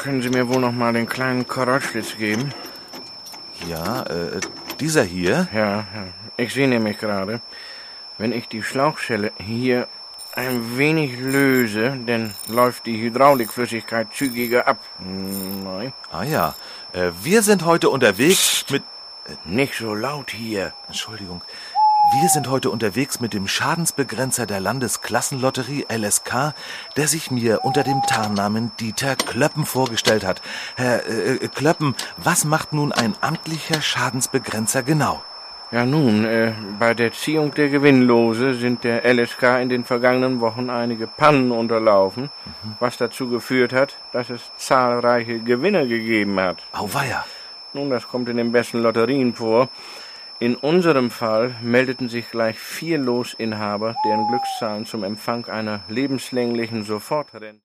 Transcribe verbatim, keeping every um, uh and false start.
können Sie mir wohl noch mal den kleinen Korotschlitz geben? Ja, äh, dieser hier? Ja, ja. Ich sehe nämlich gerade, wenn ich die Schlauchschelle hier ein wenig löse, dann läuft die Hydraulikflüssigkeit zügiger ab. Nein. Ah ja, äh, wir sind heute unterwegs Psst. mit... Nicht so laut hier. Entschuldigung. Wir sind heute unterwegs mit dem Schadensbegrenzer der Landesklassenlotterie L S K, der sich mir unter dem Tarnnamen Dieter Klöppen vorgestellt hat. Herr äh, Klöppen, was macht nun ein amtlicher Schadensbegrenzer genau? Ja nun, äh, bei der Ziehung der Gewinnlose sind der L S K in den vergangenen Wochen einige Pannen unterlaufen, mhm. was dazu geführt hat, dass es zahlreiche Gewinner gegeben hat. Auweia. Nun, das kommt in den besten Lotterien vor. In unserem Fall meldeten sich gleich vier Losinhaber, deren Glückszahlen zum Empfang einer lebenslänglichen Sofortrente